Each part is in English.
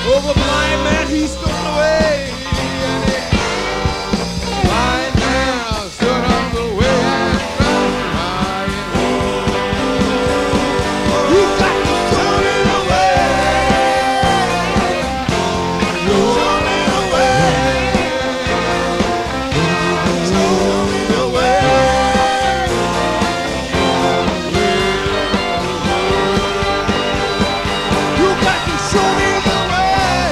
Over blind man, he stood away. Blind man stood on the way and cried. You got to turn it away. Turn it away. Turn it away. You got to show me the way.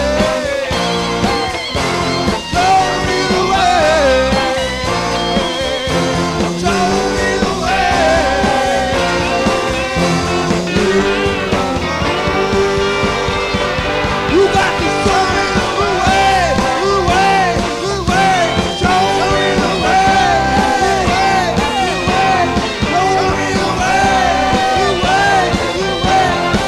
Show me the way. Show me the way. You got to show me the way, the way, the way. Show me the way, the way, show me the way, the way, the way.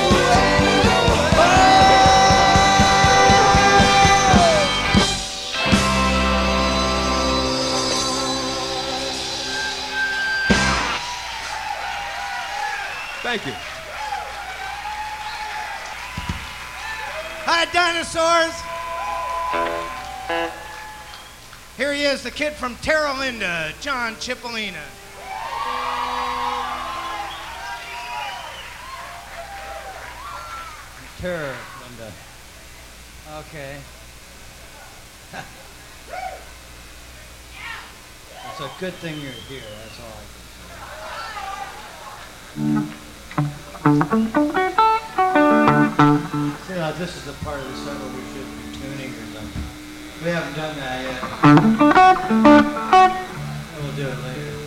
Thank you. Hi, dinosaurs. Here he is, the kid from Terra Linda, John Cipollina. Terror, Linda. Okay. It's a good thing you're here, that's all I can say. See, now this is the part of the song where we should be tuning or something. We haven't done that yet. We'll do it later.